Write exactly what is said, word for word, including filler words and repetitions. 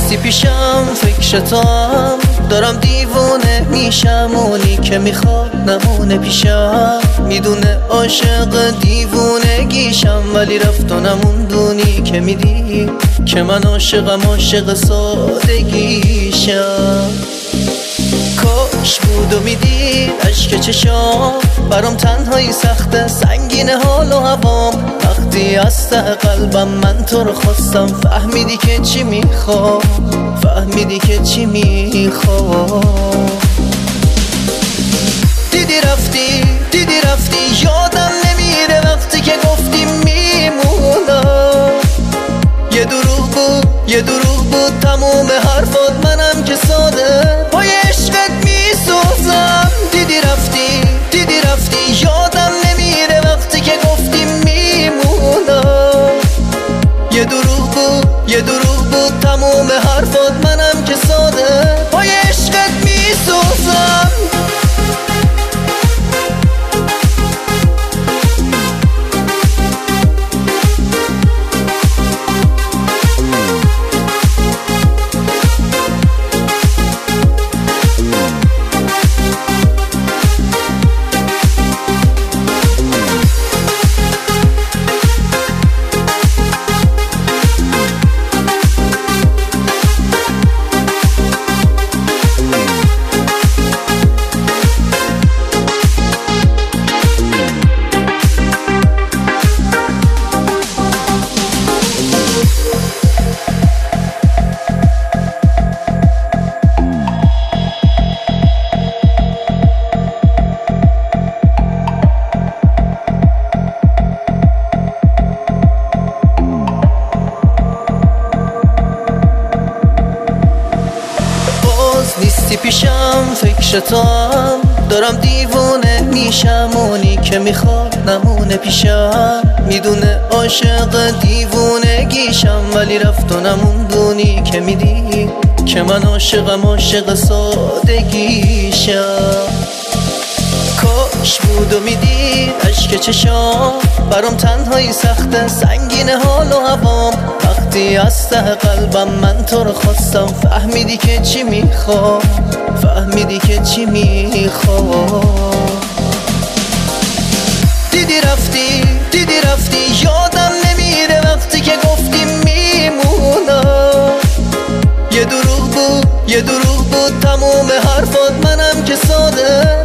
نیستی پیشم فکر تو هم دارم دیوونه میشم. اونی که میخواد نمونه پیشم میدونه عاشق دیوونگیشم، ولی رفت و نموندونی که میدی که من عاشقم عاشق سادگیشم. کاش بود و میدید عشق چشام برام تنهایی سخته سنگین حال و هوام. وقتی از ته قلبم من تو رو خواستم فهمیدی که چی میخوام، فهمیدی که چی میخوام. دیدی رفتی دیدی رفتی یادم نمیره وقتی که گفتی میمونم. یه دروغ بود یه دروغ بود تموم حرفات، منم که ساده پای عشقت میسوزم. دیدی رفتی دیدی رفتی یادم نمیره وقتی که گفتی میمونم. یه دروغ بود یه دروغ بود تموم حرفات، منم که ساده پای عشقت میسوزم. نیستی پیشم فکر تو هم دارم دیوونه میشم. اونی که میخواد نمونه پیشم میدونه عاشق دیوونگیشم، ولی رفت و نموندونی که میدی که من عاشقم عاشق سادگیشم. کاش بود و میدید عشق چشام برام تنهایی سخته سنگین حال و هوام. وقتی از ته قلبم من تو رو خواستم فهمیدی که چی میخوام، فهمیدی که چی میخوام. دیدی رفتی دیدی رفتی یادم نمیره وقتی که گفتی میمونم. یه دروغ بود یه دروغ بود تموم حرفات، منم که ساده